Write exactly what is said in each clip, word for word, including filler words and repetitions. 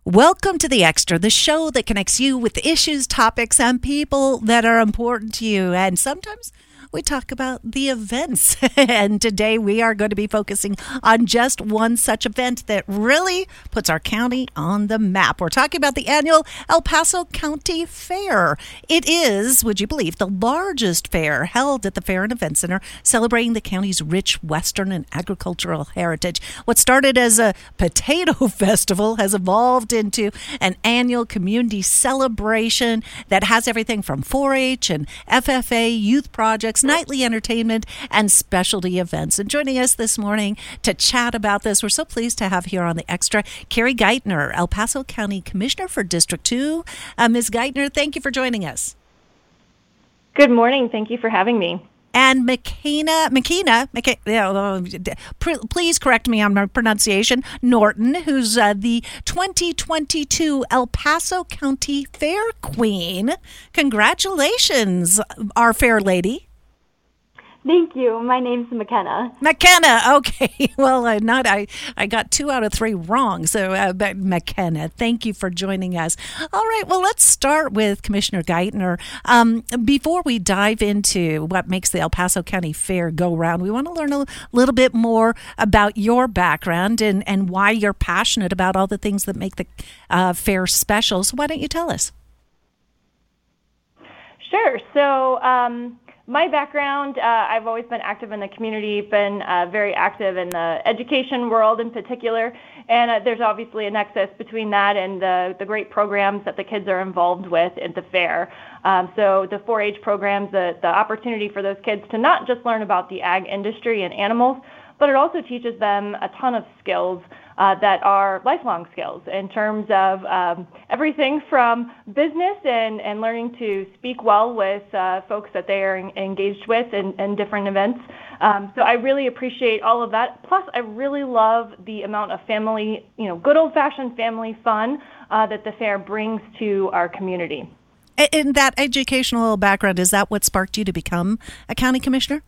Welcome to The Extra, the show that connects you with issues, topics, and people that are important to you. And sometimes we talk about the events. And today we are going to be focusing on just one such event that really puts our county on the map. We're talking about the annual El Paso County Fair. It is, would you believe, the largest fair held at the Fair and Event Center, celebrating the county's rich Western and agricultural heritage. What started as a potato festival has evolved into an annual community celebration that has everything from four H and F F A, youth projects, nightly entertainment, and specialty events. And joining us this morning to chat about this, we're so pleased to have here on The Extra, Carrie Geithner, El Paso County Commissioner for District two. Uh, Miz Geithner, thank you for joining us. Good morning. Thank you for having me. And McKenna, McKenna, McKenna please correct me on my pronunciation, Norton, who's uh, the twenty twenty-two El Paso County Fair Queen. Congratulations, our fair lady. Thank you. My name's McKenna. McKenna. Okay. Well, uh, not I. I got two out of three wrong. So, uh, but McKenna, thank you for joining us. All right. Well, let's start with Commissioner Geithner. Um, before we dive into what makes the El Paso County Fair go round, we want to learn a little bit more about your background and, and why you're passionate about all the things that make the uh, fair special. So, why don't you tell us? Sure. So. Um My background, uh, I've always been active in the community, been uh, very active in the education world in particular, and uh, there's obviously a nexus between that and the, the great programs that the kids are involved with at the fair. Um, so the four H programs, the, the opportunity for those kids to not just learn about the ag industry and animals, but it also teaches them a ton of skills uh, that are lifelong skills in terms of um, everything from business and, and learning to speak well with uh, folks that they are en- engaged with in, in different events. Um, so I really appreciate all of that. Plus, I really love the amount of family, you know, good old-fashioned family fun uh, that the fair brings to our community. In that educational background, is that what sparked you to become a county commissioner?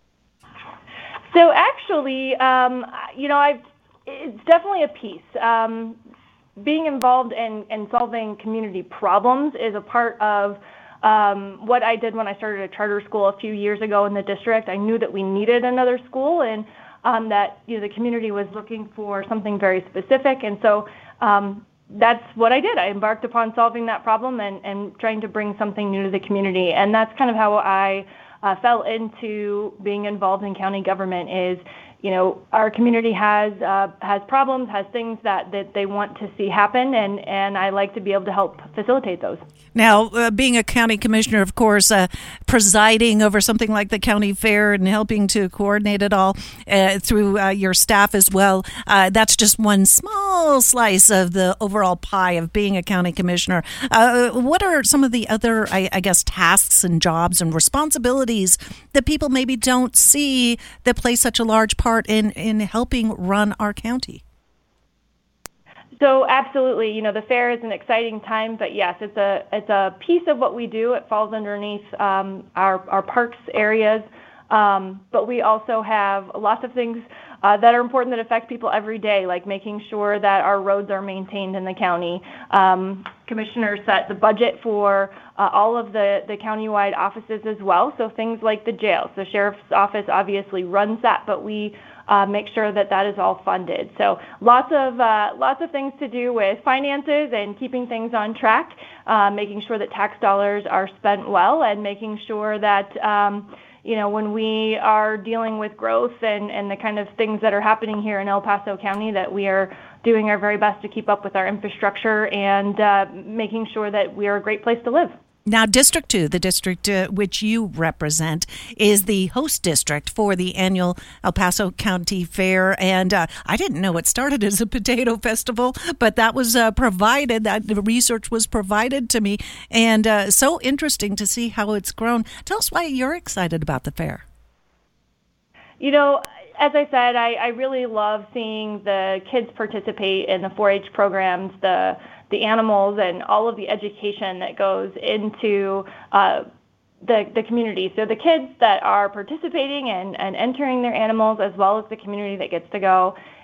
So actually, um, you know, I've, it's definitely a piece. Um, being involved in, in solving community problems is a part of um, what I did when I started a charter school a few years ago in the district. I knew that we needed another school and um, that you know, the community was looking for something very specific. And so um, that's what I did. I embarked upon solving that problem and, and trying to bring something new to the community. And that's kind of how I Uh, fell into being involved in county government. Is, you know, our community has uh, has problems, has things that, that they want to see happen, and, and I like to be able to help facilitate those. Now, uh, being a county commissioner, of course, uh, presiding over something like the county fair and helping to coordinate it all uh, through uh, your staff as well, uh, that's just one small slice of the overall pie of being a county commissioner. Uh, what are some of the other, I, I guess, tasks and jobs and responsibilities that people maybe don't see that play such a large part in, in helping run our county? So absolutely, you know, the fair is an exciting time, but yes, it's a it's a piece of what we do. It falls underneath um, our our parks areas, um, but we also have lots of things uh, that are important that affect people every day, like making sure that our roads are maintained in the county. Um, commissioners set the budget for uh, all of the the countywide offices as well. So things like the jail. The sheriff's office obviously runs that, but we Uh, make sure that that is all funded. So lots of uh, lots of things to do with finances and keeping things on track, uh, making sure that tax dollars are spent well, and making sure that um, you know when we are dealing with growth and, and the kind of things that are happening here in El Paso County, that we are doing our very best to keep up with our infrastructure and uh, making sure that we are a great place to live. Now, District two, the district uh, which you represent, is the host district for the annual El Paso County Fair. And uh, I didn't know it started as a potato festival, but that was uh, provided, that the research was provided to me. And uh, so interesting to see how it's grown. Tell us why you're excited about the fair. You know, as I said, I, I really love seeing the kids participate in the four H programs, the the animals, and all of the education that goes into uh, the the community. So the kids that are participating and, and entering their animals, as well as the community that gets to go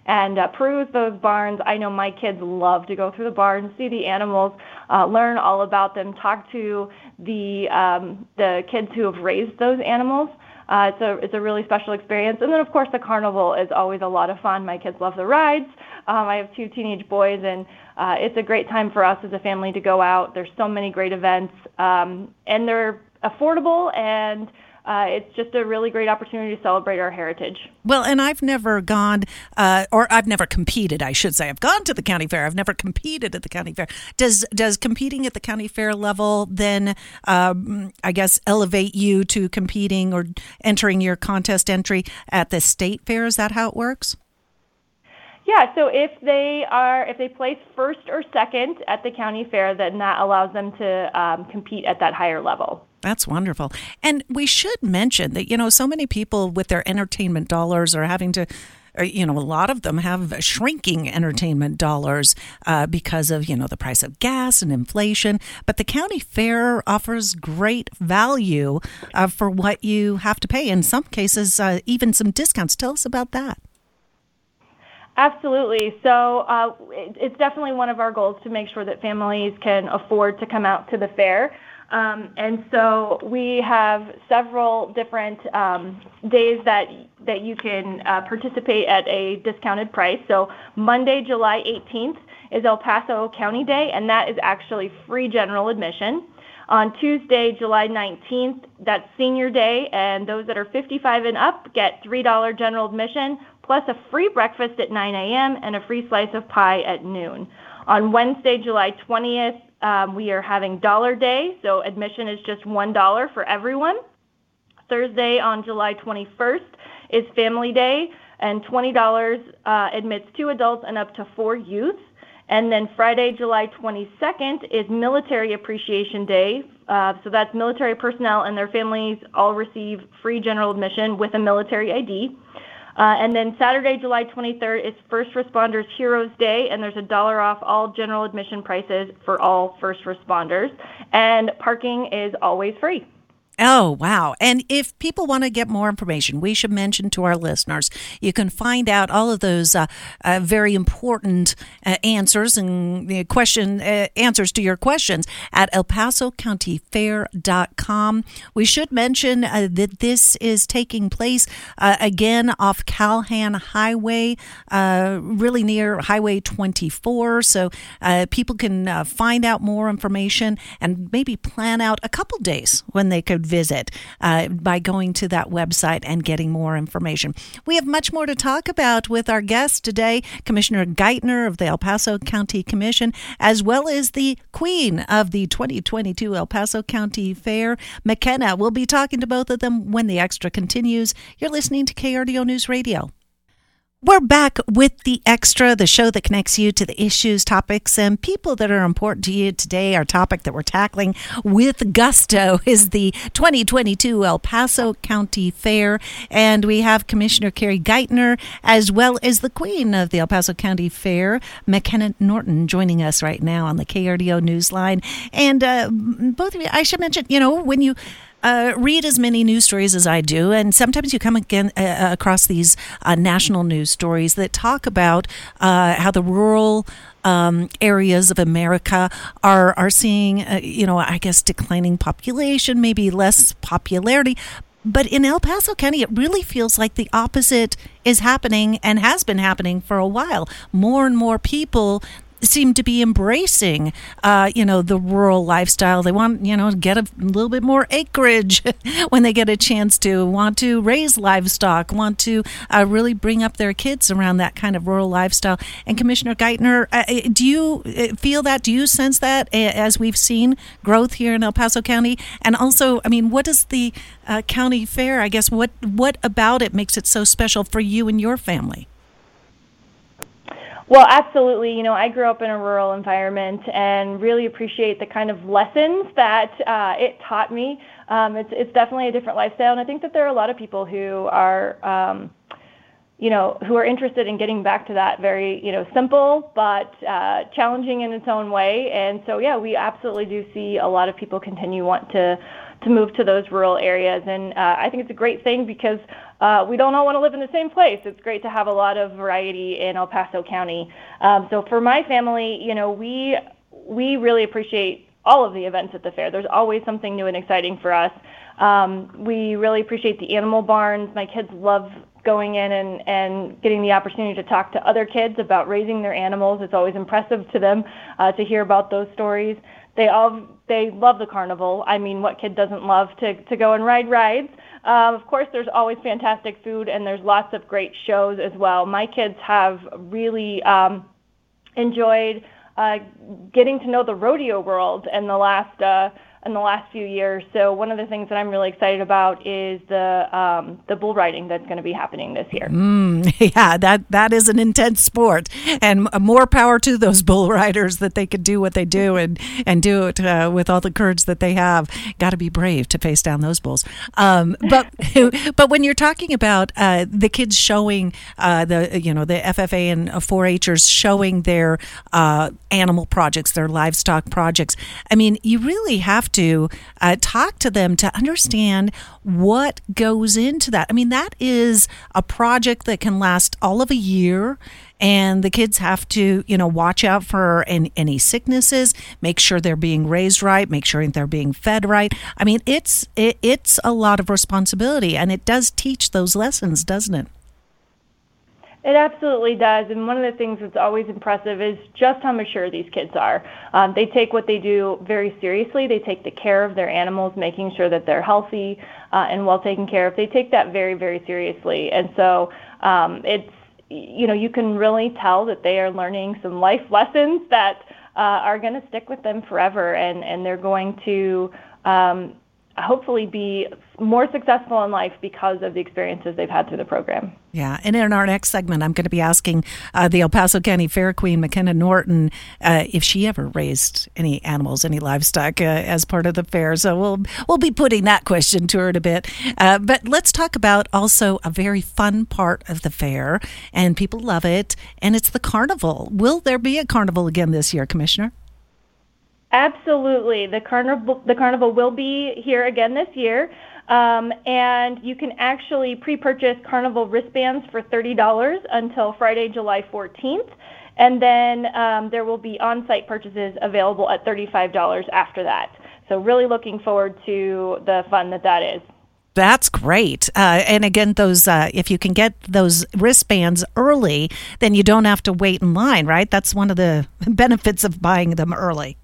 and uh, peruse those barns. I know my kids love to go through the barns, see the animals, uh, learn all about them, talk to the um, the kids who have raised those animals. Uh, it's a it's a really special experience. And then, of course, the carnival is always a lot of fun. My kids love the rides. Um, I have two teenage boys, and uh, it's a great time for us as a family to go out. There's so many great events, um, and they're affordable, and uh, it's just a really great opportunity to celebrate our heritage. Well, and I've never gone, uh, or I've never competed, I should say. I've gone to the county fair. I've never competed at the county fair. Does does competing at the county fair level then, um, I guess, elevate you to competing or entering your contest entry at the state fair? Is that how it works? Yeah, so if they are, if they place first or second at the county fair, then that allows them to um, compete at that higher level. That's wonderful. And we should mention that, you know, so many people with their entertainment dollars are having to, or, you know, a lot of them have shrinking entertainment dollars uh, because of, you know, the price of gas and inflation. But the county fair offers great value uh, for what you have to pay. In some cases, uh, even some discounts. Tell us about that. Absolutely. So uh, it, it's definitely one of our goals to make sure that families can afford to come out to the fair. Um, and so we have several different um, days that that you can uh, participate at a discounted price. So Monday, July eighteenth is El Paso County Day, and that is actually free general admission. On Tuesday, July nineteenth, that's Senior Day, and those that are fifty-five and up get three dollars general admission, plus a free breakfast at nine a.m. and a free slice of pie at noon. On Wednesday, July twentieth, um, we are having Dollar Day, so admission is just one dollar for everyone. Thursday, on July twenty-first, is Family Day, and twenty dollars uh, admits two adults and up to four youth. And then Friday, July twenty-second, is Military Appreciation Day. Uh, so that's military personnel and their families all receive free general admission with a military I D. Uh, and then Saturday, July twenty-third, is First Responders Heroes Day, and there's a dollar off all general admission prices for all first responders. And parking is always free. Oh, wow. And if people want to get more information, we should mention to our listeners, you can find out all of those uh, uh, very important uh, answers and uh, question uh, answers to your questions at el paso county fair dot com. We should mention uh, that this is taking place uh, again off Calhan Highway, uh, really near Highway twenty-four. So uh, people can uh, find out more information and maybe plan out a couple days when they could visit uh, by going to that website and getting more information. We have much more to talk about with our guest today, Commissioner Geithner of the El Paso County Commission, as well as the queen of the twenty twenty-two El Paso County Fair, McKenna. We'll be talking to both of them when the extra continues. You're listening to K R D O News Radio. We're back with The Extra, the show that connects you to the issues, topics, and people that are important to you. Today, our topic that we're tackling with gusto is the twenty twenty-two El Paso County Fair. And we have Commissioner Carrie Geithner, as well as the queen of the El Paso County Fair, McKenna Norton, joining us right now on the K R D O Newsline. And uh, both of you, I should mention, you know, when you Uh, read as many news stories as I do, and sometimes you come again uh, across these uh, national news stories that talk about uh, how the rural um, areas of America are are seeing, uh, you know, I guess declining population, maybe less popularity. But in El Paso County, it really feels like the opposite is happening and has been happening for a while. More and more people seem to be embracing, uh, you know, the rural lifestyle. They want, you know, get a little bit more acreage when they get a chance to, want to raise livestock, want to uh, really bring up their kids around that kind of rural lifestyle. And Commissioner Geithner, uh, do you feel that? Do you sense that as we've seen growth here in El Paso County? And also, I mean, what is the uh, county fair? I guess what what about it makes it so special for you and your family? Well, absolutely. You know, I grew up in a rural environment and really appreciate the kind of lessons that uh, it taught me. Um, it's it's definitely a different lifestyle, and I think that there are a lot of people who are, um, you know, who are interested in getting back to that very, you know, simple but uh, challenging in its own way. And so, yeah, we absolutely do see a lot of people continue want to to move to those rural areas. And uh, I think it's a great thing because uh, we don't all want to live in the same place. It's great to have a lot of variety in El Paso County. Um, so for my family, you know, we we really appreciate all of the events at the fair. There's always something new and exciting for us. Um, we really appreciate the animal barns. My kids love going in and, and getting the opportunity to talk to other kids about raising their animals. It's always impressive to them uh, to hear about those stories. They all they love the carnival. I mean, what kid doesn't love to, to go and ride rides? Uh, of course, there's always fantastic food, and there's lots of great shows as well. My kids have really um, enjoyed uh, getting to know the rodeo world in the last uh, in the last few years. So one of the things that I'm really excited about is the um, the bull riding that's going to be happening this year. Mm, yeah, that that is an intense sport, and more power to those bull riders that they could do what they do and and do it uh, with all the courage that they have. Got to be brave to face down those bulls. Um, but but when you're talking about uh, the kids showing uh, the you know the F F A and four H'ers showing their uh, animal projects, their livestock projects, I mean, you really have to uh, talk to them to understand what goes into that. I mean, that is a project that can last all of a year, and the kids have to, you know, watch out for any, any sicknesses, make sure they're being raised right, make sure they're being fed right. I mean, it's it, it's a lot of responsibility, and it does teach those lessons, doesn't it? It absolutely does, and one of the things that's always impressive is just how mature these kids are. Um, they take what they do very seriously. They take the care of their animals, making sure that they're healthy uh, and well taken care of. They take that very, very seriously, and so um, it's, you know, you can really tell that they are learning some life lessons that uh, are going to stick with them forever, and, and they're going to um, hopefully be more successful in life because of the experiences they've had through the program. Yeah, and in our next segment, I'm going to be asking uh, the El Paso County Fair Queen, McKenna Norton, uh, if she ever raised any animals, any livestock uh, as part of the fair. So we'll we'll be putting that question to her in a bit. Uh, but let's talk about also a very fun part of the fair, and people love it, and it's the carnival. Will there be a carnival again this year, Commissioner? Absolutely. The carnival, the carnival will be here again this year, um, and you can actually pre-purchase carnival wristbands for thirty dollars until Friday, July fourteenth, and then um, there will be on-site purchases available at thirty-five dollars after that. So really looking forward to the fun that that is. That's great. Uh, and again, those uh, if you can get those wristbands early, then you don't have to wait in line, right? That's one of the benefits of buying them early.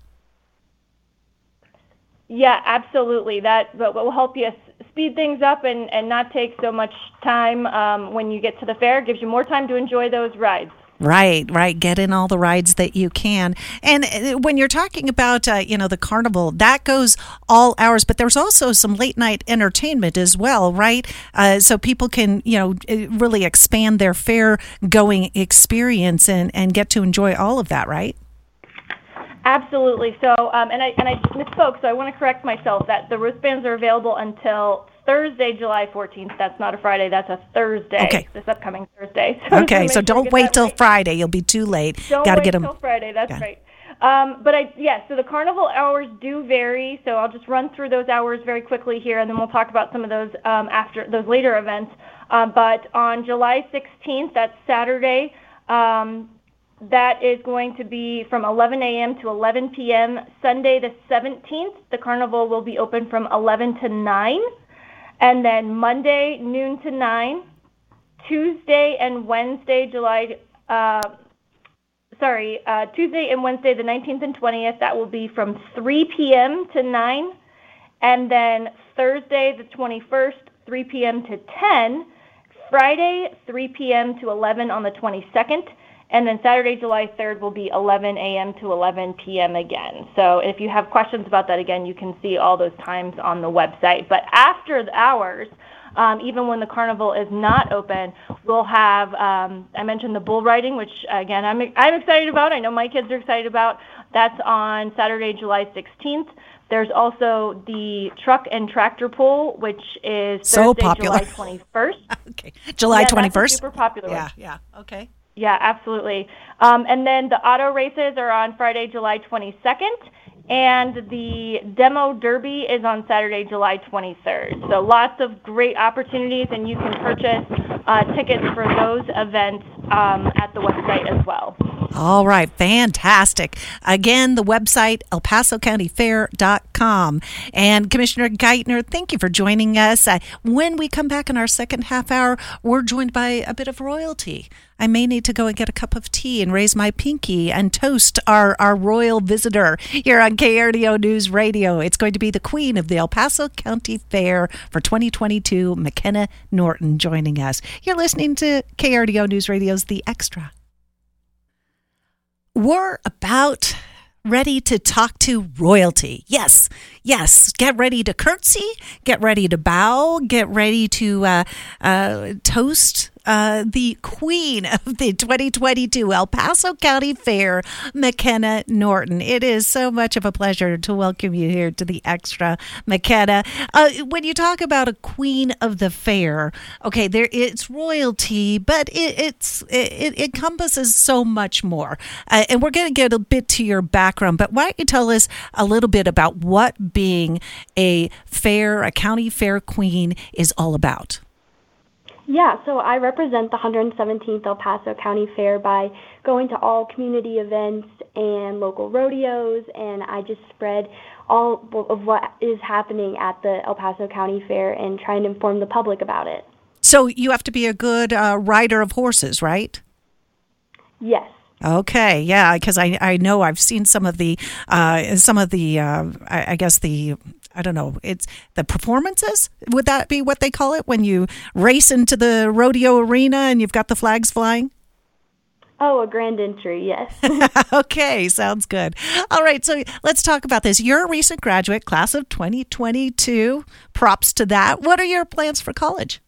Yeah, absolutely. That will help you speed things up and, and not take so much time um, when you get to the fair. It gives you more time to enjoy those rides. Right, right. Get in all the rides that you can. And when you're talking about, uh, you know, the carnival, that goes all hours, but there's also some late night entertainment as well, right? Uh, so people can, you know, really expand their fair going experience and, and get to enjoy all of that, right? Absolutely. So, um, and I and I misspoke, so I want to correct myself that the wristbands are available until Thursday, July fourteenth. That's not a Friday. That's a Thursday. Okay. This upcoming Thursday. So okay. So don't wait till right. Friday. You'll be too late. Don't Gotta wait get them. till Friday. That's okay. Right. Um, but I yeah. So the carnival hours do vary. So I'll just run through those hours very quickly here, and then we'll talk about some of those um, after those later events. Um, but on July sixteenth, that's Saturday. Um, That is going to be from eleven a.m. to eleven p.m. Sunday the seventeenth, the carnival will be open from eleven to nine. And then Monday, noon to nine. Tuesday and Wednesday, July, uh, sorry, uh, Tuesday and Wednesday, the nineteenth and twentieth, that will be from three p.m. to nine. And then Thursday, the twenty-first, three p.m. to ten. Friday, three p.m. to eleven on the twenty-second. And then Saturday, July third will be eleven a.m. to eleven p.m. again. So if you have questions about that, again, you can see all those times on the website. But after the hours, um, even when the carnival is not open, we'll have, um, I mentioned the bull riding, which, again, I'm, I'm excited about. I know my kids are excited about. That's on Saturday, July sixteenth. There's also the truck and tractor pull, which is so Thursday, popular. July twenty-first. Okay, July yeah, twenty-first? That's super popular. Yeah, yeah, okay. Yeah, absolutely. Um, and then the auto races are on Friday, July twenty-second. And the demo derby is on Saturday, July twenty-third. So lots of great opportunities, and you can purchase uh, tickets for those events um, at the website as well. All right, fantastic. Again, the website, el paso county fair dot com. And Commissioner Geithner, thank you for joining us. Uh, when we come back in our second half hour, we're joined by a bit of royalty. I may need to go and get a cup of tea and raise my pinky and toast our, our royal visitor here on K R D O News Radio. It's going to be the queen of the El Paso County Fair for twenty twenty-two, McKenna Norton, joining us. You're listening to K R D O News Radio's The Extra. We're about ready to talk to royalty. Yes, yes. Get ready to curtsy. Get ready to bow. Get ready to uh, uh, toast uh, the queen of the twenty twenty-two El Paso County Fair, McKenna Norton. It is so much of a pleasure to welcome you here to the Extra, McKenna. Uh, when you talk about a queen of the fair, okay, there it's royalty, but it, it's it, it encompasses so much more. Uh, and we're going to get a bit to your background, but why don't you tell us a little bit about what being a fair, a county fair queen is all about? Yeah, so I represent the one hundred seventeenth El Paso County Fair by going to all community events and local rodeos, and I just spread all of what is happening at the El Paso County Fair and trying to inform the public about it. So you have to be a good uh, rider of horses, right? Yes. Okay, yeah, because I, I know I've seen some of the uh, some of the uh, I, I guess the I don't know it's the performances. Would that be what they call it when you race into the rodeo arena and you've got the flags flying? Oh, a grand entry, yes. Okay, sounds good. All right, so let's talk about this. You're a recent graduate, class of twenty twenty-two. Props to that. What are your plans for college?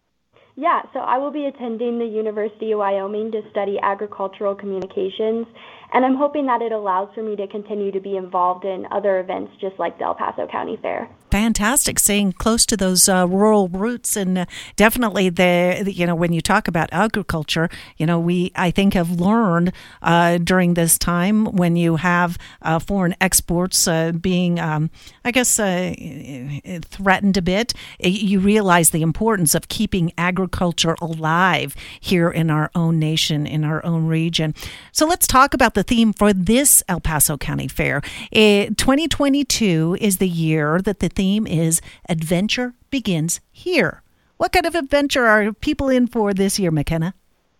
Yeah, so I will be attending the University of Wyoming to study agricultural communications, and I'm hoping that it allows for me to continue to be involved in other events just like the El Paso County Fair. Fantastic, staying close to those uh, rural roots, and uh, definitely the, the you know when you talk about agriculture, you know we I think have learned uh, during this time when you have uh, foreign exports uh, being um, I guess uh, threatened a bit, you realize the importance of keeping agriculture alive here in our own nation, in our own region. So let's talk about the theme for this El Paso County Fair. It, twenty twenty-two is the year that the theme is Adventure Begins Here. What kind of adventure are people in for this year, McKenna?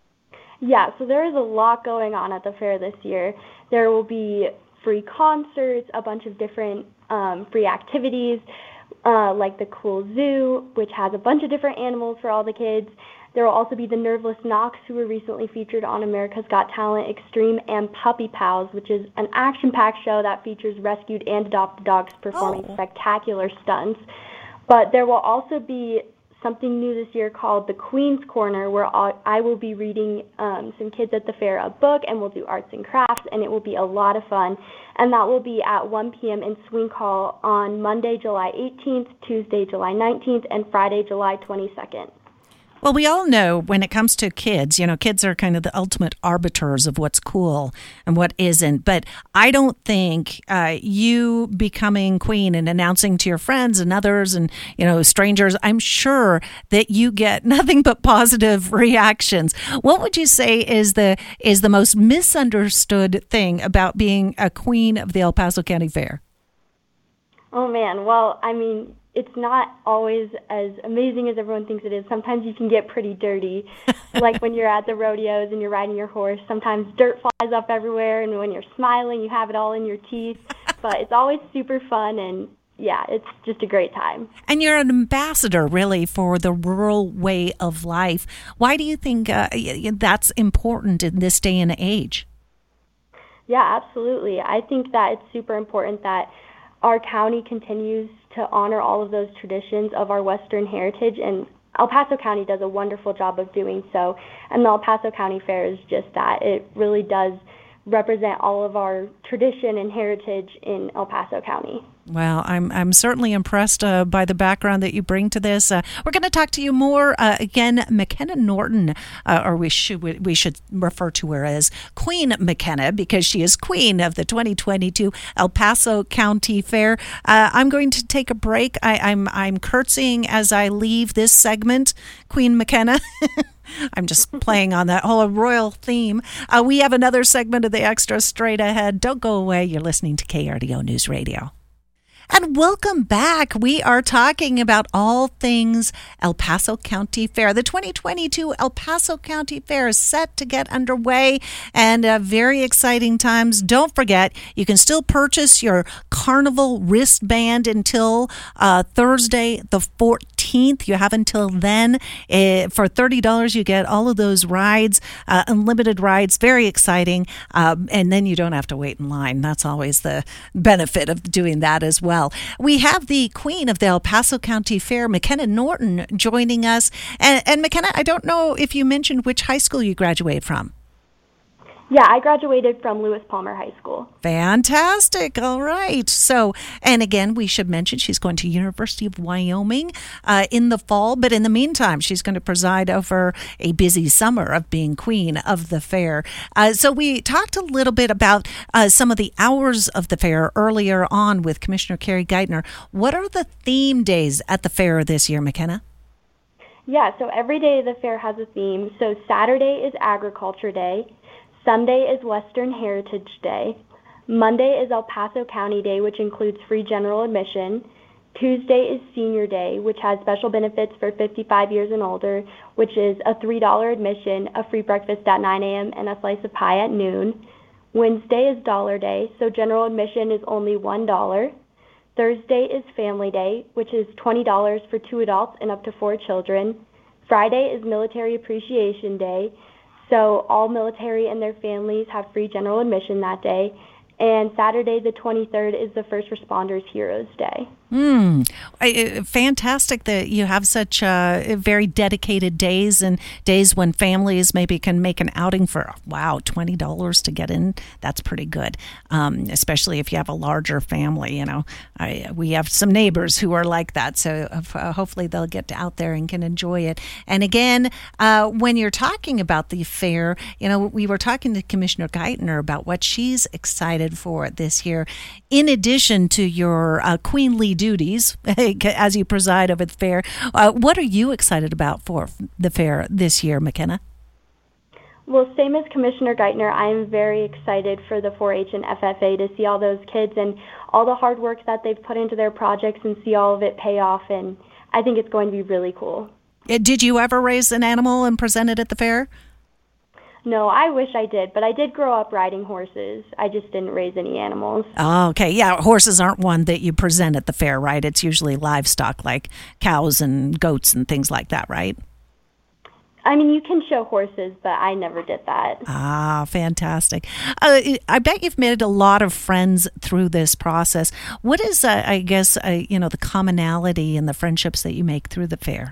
Yeah, so there is a lot going on at the fair this year. There will be free concerts, a bunch of different um, free activities, uh, like the Cool Zoo, which has a bunch of different animals for all the kids. There will also be the Nerveless Knox, who were recently featured on America's Got Talent Extreme, and Puppy Pals, which is an action-packed show that features rescued and adopted dogs performing oh. spectacular stunts. But there will also be something new this year called the Queen's Corner, where I will be reading um, some kids at the fair a book, and we'll do arts and crafts, and it will be a lot of fun. And that will be at one p.m. in Swing Hall on Monday, July eighteenth, Tuesday, July nineteenth, and Friday, July twenty-second. Well, we all know when it comes to kids, you know, kids are kind of the ultimate arbiters of what's cool and what isn't. But I don't think uh, you becoming queen and announcing to your friends and others and, you know, strangers, I'm sure that you get nothing but positive reactions. What would you say is the is the most misunderstood thing about being a queen of the El Paso County Fair? Oh, man. Well, I mean, it's not always as amazing as everyone thinks it is. Sometimes you can get pretty dirty, like when you're at the rodeos and you're riding your horse. Sometimes dirt flies up everywhere, and when you're smiling, you have it all in your teeth. But it's always super fun, and yeah, it's just a great time. And you're an ambassador, really, for the rural way of life. Why do you think uh, that's important in this day and age? Yeah, absolutely. I think that it's super important that our county continues to honor all of those traditions of our Western heritage, and El Paso County does a wonderful job of doing so. And the El Paso County Fair is just that. It really does represent all of our tradition and heritage in El Paso County. Well, I'm I'm certainly impressed uh, by the background that you bring to this. Uh, we're going to talk to you more uh, again, McKenna Norton, uh, or we should we should refer to her as Queen McKenna because she is queen of the twenty twenty-two El Paso County Fair. Uh, I'm going to take a break. I, I'm I'm curtsying as I leave this segment, Queen McKenna. I'm just playing on that whole royal theme. Uh, we have another segment of the Extra straight ahead. Don't go away. You're listening to K R D O News Radio. And welcome back. We are talking about all things El Paso County Fair. The twenty twenty-two El Paso County Fair is set to get underway and uh, very exciting times. Don't forget, you can still purchase your Carnival wristband until uh, Thursday the fourteenth. You have until then. Uh, for thirty dollars, you get all of those rides, uh, unlimited rides, very exciting. Um, and then you don't have to wait in line. That's always the benefit of doing that as well. We have the queen of the El Paso County Fair, McKenna Norton, joining us. And, and McKenna, I don't know if you mentioned which high school you graduated from. Yeah, I graduated from Lewis Palmer High School. Fantastic. All right. So, and again, we should mention she's going to University of Wyoming uh, in the fall. But in the meantime, she's going to preside over a busy summer of being queen of the fair. Uh, so we talked a little bit about uh, some of the hours of the fair earlier on with Commissioner Carrie Geithner. What are the theme days at the fair this year, McKenna? Yeah, so every day the fair has a theme. So Saturday is Agriculture Day. Sunday is Western Heritage Day. Monday is El Paso County Day, which includes free general admission. Tuesday is Senior Day, which has special benefits for fifty-five years and older, which is a three dollars admission, a free breakfast at nine a.m., and a slice of pie at noon. Wednesday is Dollar Day, so general admission is only one dollar. Thursday is Family Day, which is twenty dollars for two adults and up to four children. Friday is Military Appreciation Day, so all military and their families have free general admission that day. And Saturday the twenty-third is the First Responders Heroes Day. Hmm. Fantastic that you have such uh, very dedicated days and days when families maybe can make an outing for, wow, twenty dollars to get in. That's pretty good, um, especially if you have a larger family. You know, I, we have some neighbors who are like that. So uh, hopefully they'll get out there and can enjoy it. And again, uh, when you're talking about the fair, you know, we were talking to Commissioner Geithner about what she's excited for this year. In addition to your uh, queenly duties as you preside over the fair, uh, what are you excited about for the fair this year, McKenna? Well, same as Commissioner Geithner, I'm very excited for the four H and F F A to see all those kids and all the hard work that they've put into their projects and see all of it pay off, and I think it's going to be really cool. Did you ever raise an animal and present it at the fair? No, I wish I did, but I did grow up riding horses. I just didn't raise any animals. Oh, okay. Yeah, horses aren't one that you present at the fair, right? It's usually livestock like cows and goats and things like that, right? I mean, you can show horses, but I never did that. Ah, fantastic. Uh, I bet you've made a lot of friends through this process. What is, uh, I guess, uh, you know, the commonality and the friendships that you make through the fair?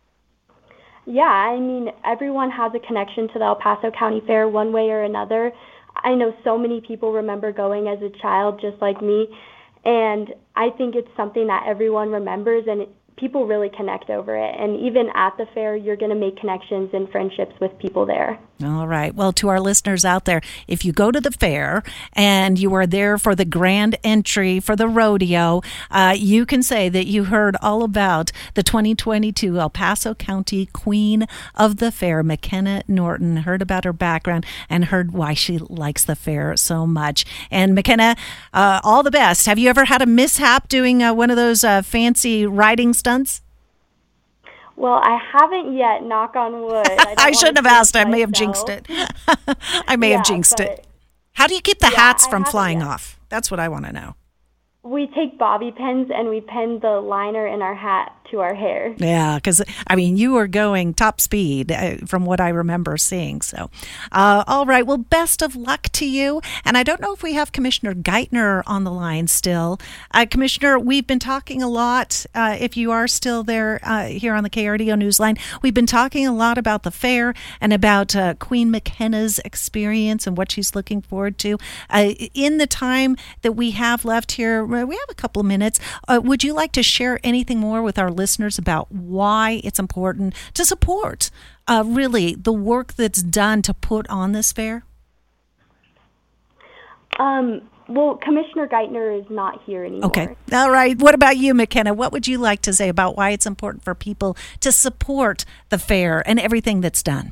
Yeah, I mean, everyone has a connection to the El Paso County Fair one way or another. I know so many people remember going as a child just like me, and I think it's something that everyone remembers, and it, people really connect over it. And even at the fair, you're going to make connections and friendships with people there. All right. Well, to our listeners out there, if you go to the fair and you are there for the grand entry for the rodeo, uh, you can say that you heard all about the twenty twenty-two El Paso County Queen of the Fair, McKenna Norton, heard about her background and heard why she likes the fair so much. And McKenna, uh, all the best. Have you ever had a mishap doing uh, one of those uh, fancy riding stunts? Well, I haven't yet, knock on wood. I, I shouldn't have asked. I may have myself. jinxed it. I may yeah, have jinxed it. How do you keep the yeah, hats I from flying yet. off? That's what I want to know. We take bobby pins and we pin the liner in our hat to our hair. Yeah, because, I mean, you were going top speed uh, from what I remember seeing. So, uh, all right. Well, best of luck to you. And I don't know if we have Commissioner Geithner on the line still. Uh, Commissioner, we've been talking a lot, uh, if you are still there uh, here on the K R D O Newsline, we've been talking a lot about the fair and about uh, Queen McKenna's experience and what she's looking forward to. Uh, in the time that we have left here, we have a couple of minutes. Uh, would you like to share anything more with our listeners about why it's important to support uh, really the work that's done to put on this fair? Um, well, Commissioner Geithner is not here anymore. Okay. All right. What about you, McKenna? What would you like to say about why it's important for people to support the fair and everything that's done?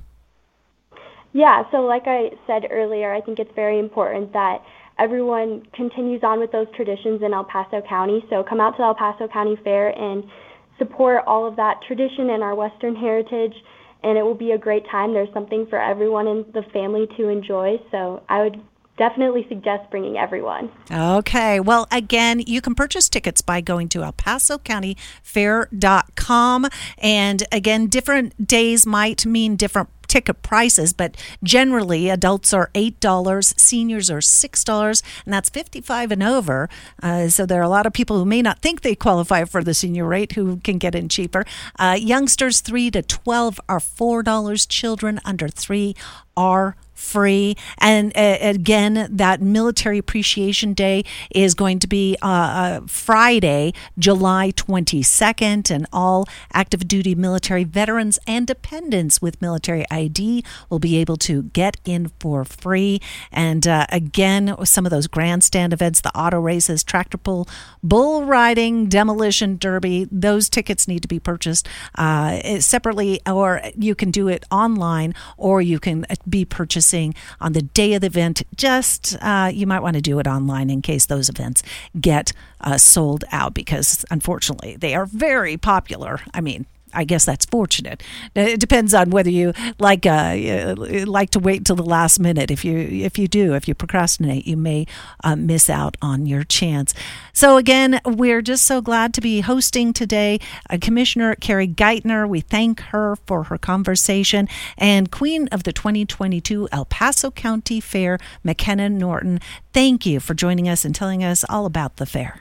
Yeah, so like I said earlier, I think it's very important that everyone continues on with those traditions in El Paso County. So come out to the El Paso County Fair and support all of that tradition and our Western heritage, and it will be a great time. There's something for everyone in the family to enjoy, so I would definitely suggest bringing everyone. Okay. Well, again, you can purchase tickets by going to El Paso County Fair dot com. And again, different days might mean different ticket prices, but generally adults are eight dollars, seniors are six dollars, and that's fifty-five and over. Uh, so there are a lot of people who may not think they qualify for the senior rate who can get in cheaper. Uh, youngsters three to twelve are four dollars. Children under three are free. And uh, again, that Military Appreciation Day is going to be uh, uh, Friday, July twenty-second, and all active duty military veterans and dependents with military I D will be able to get in for free. And uh, again, some of those grandstand events, the auto races, tractor pull, bull riding, demolition derby, those tickets need to be purchased uh, separately, or you can do it online, or you can be purchasing on the day of the event. Just uh, you might want to do it online in case those events get uh, sold out, because unfortunately they are very popular. I mean, I guess that's fortunate. It depends on whether you like uh, like to wait till the last minute. If you if you do, if you procrastinate, you may uh, miss out on your chance. So again, we're just so glad to be hosting today uh, Commissioner Carrie Geithner. We thank her for her conversation, and Queen of the twenty twenty-two El Paso County Fair, McKenna Norton. Thank you for joining us and telling us all about the fair.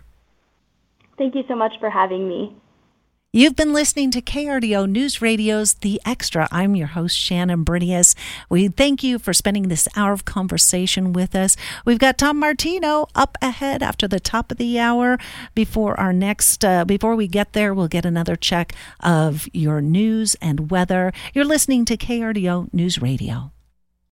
Thank you so much for having me. You've been listening to K R D O News Radio's The Extra. I'm your host, Shannon Brinius. We thank you for spending this hour of conversation with us. We've got Tom Martino up ahead after the top of the hour. Before our next, uh, before we get there, we'll get another check of your news and weather. You're listening to K R D O News Radio.